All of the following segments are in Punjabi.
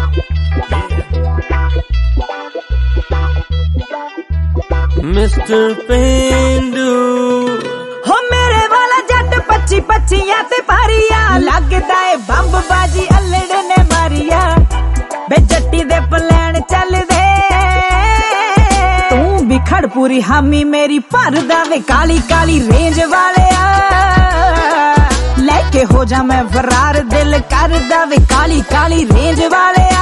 ਮਿਸਟਰ ਪੇਂਡੂ ਹੋ ਮੇਰੇ ਵਾਲਾ ਜੱਟ 25-25 ਤੇ ਭਾਰੀਆ ਲੱਗਦਾ ਏ ਬੰਬ ਬਾਜੀ ਅਲੜ ਨੇ ਮਾਰੀਆ ਬੇ ਜੱਟੀ ਦੇ ਪਲਾਨ ਚੱਲਦੇ ਤੂੰ ਵੀ ਖੜ ਪੂਰੀ ਹਾਮੀ ਮੇਰੀ ਭਰਦਾ ਵੇ ਕਾਲੀ ਕਾਲੀ ਰੇਂਜ ਵਾਲਿਆ ਲੈ ਕੇ ਹੋ ਜਾ ਮੈਂ ਫਰਾਰ ਦਿਲ ਕਰਦਾ ਵੇ ਕਾਲੀ ਕਾਲੀ ਰੇਂਜ ਵਾਲਿਆ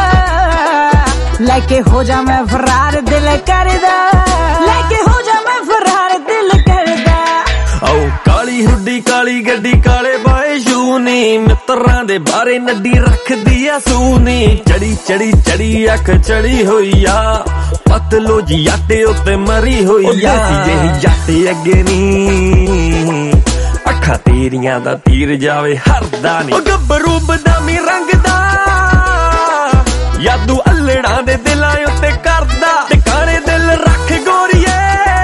ਲੈ ਕੇ ਹੋ ਜਾ ਮੈਂ ਫਰਾਰ ਦਿਲ ਕਰਦਾ ਲੈ ਕੇ ਹੋ ਜਾ ਮੈਂ ਫਰਾਰ ਦਿਲ ਕਰਦਾ ਆਓ ਕਾਲੀ ਹੁੱਡੀ ਕਾਲੀ ਗੱਡੀ ਕਾਲੇ ਬਾਏ ਸ਼ੂ ਨੀ ਮਿੱਤਰਾਂ ਦੇ ਬਾਰੇ ਨੱਡੀ ਰੱਖਦੀ ਆ ਸੂਨੀ ਚੜੀ ਚੜੀ ਚੜੀ ਅੱਖ ਚੜੀ ਹੋਈ ਆ ਪਤਲੋ ਜੀ ਆਟੇ ਉੱਤੇ ਮਰੀ ਹੋਈ ਆ ਜਿਹੀ ਜੱਟ ਅੱਗੇ ਨੀ ਅੱਖਾਂ ਤੇਰੀਆਂ ਦਾ ਤੀਰ ਜਾਵੇ ਹਰਦਾ ਨੀ ਗੱਭਰੂ ਬਦਾਮੀ ਰੰਗ ਦਾ ਯਾਦੂ ਅਲੜਾਂ ਦੇ ਦਿਲਾਂ ਉੱਤੇ ਕਰਦਾ ਟਿਕਾਣੇ ਦਿਲ ਰੱਖ ਗੋਰੀਏ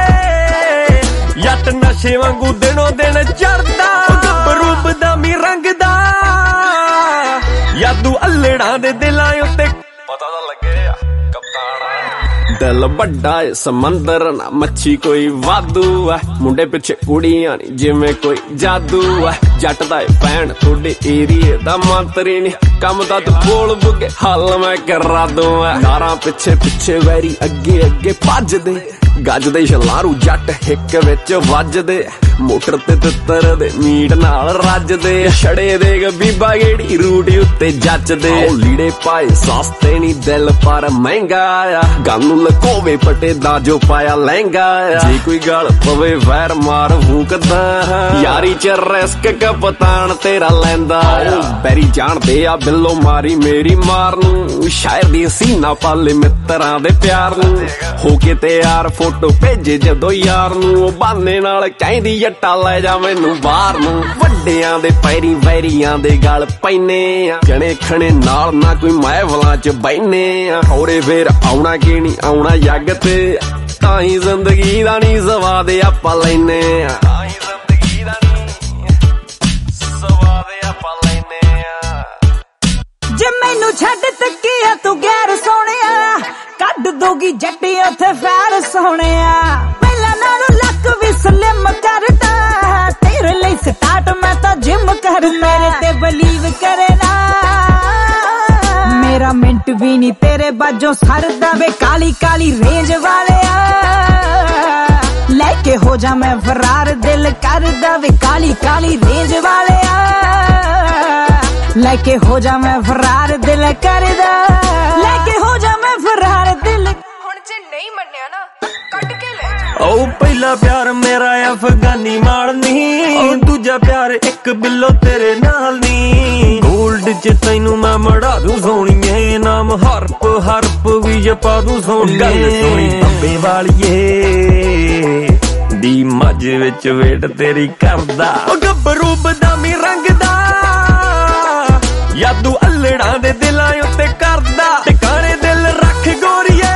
ਜੱਟ ਨਸ਼ੇ ਵਾਂਗੂ ਦਿਨੋਂ ਦਿਨ ਚੜਦਾ ਗੱਭਰੂ ਬਦਾਮੀ ਰੰਗ ਦਾ ਯਾਦੂ ਅਲੜਾਂ ਦੇ ਦਿਲਾਂ ਉੱਤੇ ਪਤਾ ਤਾਂ ਲੱਗੇ ਆ ਕਪਤਾਨ ਦਿਲ ਵੱਡਾ ਏ ਸਮੁੰਦਰ ਨਾ ਮੱਛੀ ਕੋਈ ਵਾਧੂ ਆ ਮੁੰਡੇ ਪਿੱਛੇ ਕੁੜੀਆਂ ਨੀ ਜਿਵੇਂ ਕੋਈ ਜਾਦੂ ਆ ਜੱਟ ਦਾ ਏ ਭੈਣ ਤੁਹਾਡੇ ਏਰੀਏ ਦਾ ਮੰਤਰੀ ਨੀ ਕੰਮ ਦਾ ਤੇ ਬੋਲ ਬੁੱਗੇ ਹੱਲ ਮੈਂ ਕਰਾ ਦੂੰ ਆ ਨਾਰਾਂ ਪਿੱਛੇ ਪਿੱਛੇ ਵੈਰੀ ਅੱਗੇ ਅੱਗੇ ਭੱਜਦੇ ਗੱਜਦੇ ਸ਼ਲਾਰੂ ਜੱਟ ਹਿੱਕ ਵਿੱਚ ਵੱਜਦੇ ਮੋਟਰ ਤੇ ਤਿੱਤਰ ਦੇ ਮੀਟ ਨਾਲ ਰੱਜਦੇ ਛੜੇ ਦੇ ਬੀਬਾ ਗੇੜੀ ਰੂਟ ਉੱਤੇ ਜੱਚਦੇ ਲੀੜੇ ਪਾਏ ਸਸਤੇ ਨੀ ਦਿਲ ਪਰ ਮਹਿੰਗਾ ਆ ਗੱਲ ਨੂੰ ਲਕੋਵੇ ਪਟੇ ਦਾ ਜੋ ਪਾਇਆ ਲਹਿੰਗਾ ਆ ਜੇ ਕੋਈ ਗੱਲ ਪਵੇ ਵੈਰ ਮਾਰ ਫੂਕਦਾ ਯਾਰੀ ਚ ਰਿਸਕ ਕਪਤਾਨ ਤੇਰਾ ਲੈਂਦਾ ਬੈਰੀ ਜਾਣਦੇ ਆ ਬਿੱਲੋ ਮਾਰੀ ਮੇਰੀ ਮਾਰ ਨੂੰ ਸ਼ਾਇਰ ਦੀ ਸੀਨਾ ਪਾਲੇ ਮਿੱਤਰਾਂ ਦੇ ਪਿਆਰ ਨੂੰ ਹੋ ਕੇ ਤੇ ਯਾਰ ਫੋਟੋ ਭੇਜੇ ਜਦੋਂ ਯਾਰ ਨੂੰ ਉਹ ਬਹਾਨੇ ਨਾਲ ਕਹਿੰਦੀ ਜੱਟਾ ਲੈ ਜਾ ਮੈਨੂੰ ਬਾਹਰ ਨੂੰ ਵੱਡਿਆਂ ਦੇ ਪੈਰੀ ਵੈਰੀਆਂ ਦੇ ਗਲ ਪੈਨੇ ਆ ਜਣੇ ਖਣੇ ਨਾਲ ਨਾ ਕੋਈ ਮਹਿਵਲਾਂ ਚ ਬੈਨੇ ਆ ਹੋਰੇ ਫੇਰ ਆਉਣਾ ਕੀ ਨੀ ਆਉਣਾ ਜੱਗ ਤੇ ਤਾਂ ਹੀ ਜ਼ਿੰਦਗੀ ਦਾ ਨੀ ਸਵਾਦ ਆਪਾਂ ਲੈਨੇ ਆ ਜੇ ਮੈਨੂੰ ਛੱਡ ਤੱਕਿਆ ਤੂੰ ਗੈਰ ਸੋਹਣਿਆ ਕੱਢ ਦੋਗੀ ਜੱਟੀ ਉੱਥੇ ਫੈਰ ਸੋਹਣਿਆ ਪਹਿਲਾਂ ਨਾਲੋਂ ਲੱਕ ਵੀ ਸਲਿਮ ਕਰਦਾ ਤੇਰੇ ਲਈ ਸਟਾਰਟ ਮੈਂ ਤਾਂ ਜਿਮ ਕਰ ਮੇਰੇ ਤੇ ਬਲੀਵ ਕਰਨਾ ਮੇਰਾ ਮਿੰਟ ਵੀ ਨਹੀਂ ਤੇਰੇ ਬਾਝੋਂ ਸਰਦਾ ਵੇ ਕਾਲੀ ਕਾਲੀ ਰੇਂਜ ਵਾਲਿਆ ਲੈ ਕੇ ਹੋ ਜਾ ਮੈਂ ਫਰਾਰ ਦਿਲ ਕਰਦਾ ਵੇ ਕਾਲੀ ਕਾਲੀ ਰੇਂਜ ਵਾਲਿਆ ਲੈ ਕੇ ਹੋ ਜਾ ਮੈਂ ਫਰਾਰ ਦਿਲ ਕਰਦਾ ਲੈ ਕੇ ਹੋ ਜਾ ਮੈਂ ਫਰਾਰ ਦਿਲ ਹੁਣ ਜੇ ਨਹੀਂ ਮੰਨਿਆ ਨਾ ਕੱਢ ਕੇ ਲੈ ਜਾ ਓ ਪਹਿਲਾ ਪਿਆਰ ਮੇਰਾ ਅਫਗਾਨੀ ਮਾਲ ਨੀ ਓ ਦੂਜਾ ਪਿਆਰ ਇੱਕ ਬਿੱਲੋ ਤੇਰੇ ਨਾਲ ਨੀ ਗੋਲਡ ਚ ਤੈਨੂੰ ਮੈਂ ਮੜਾ ਦੂੰ ਸੋਹਣੀਏ ਨਾਮ ਹਰਪ ਵੀ ਜਪਾ ਦੂੰ ਸੋਹਣੀਏ ਗੱਲ ਸੋਹਣੀ ਬੰਬੇ ਵਾਲੀਏ ਦੀ ਮੱਝ ਵਿੱਚ ਵੇਟ ਤੇਰੀ ਕਰਦਾ ਓ ਗੱਭਰੂ ਬਦਾਮੀ ਰੰਗ ਦਾ ਯਾਦੂ ਅਲੜਾਂ ਦੇ ਦਿਲਾਂ ਉੱਤੇ ਕਰਦਾ ਟਿਕਾਣੇ ਦਿਲ ਰੱਖ ਗੋਰੀਏ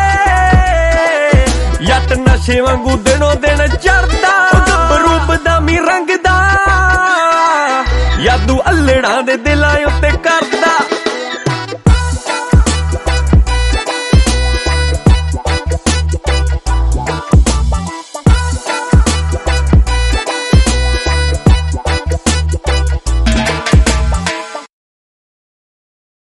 ਜੱਟ ਨਸ਼ੇ ਵਾਂਗੂ ਦਿਨੋਂ ਦਿਨ ਚੜਦਾ ਗੱਭਰੂ ਬਦਾਮੀ ਰੰਗ ਦਾ ਯਾਦੂ ਅਲੜਾਂ ਦੇ ਦਿਲਾਂ ਉੱਤੇ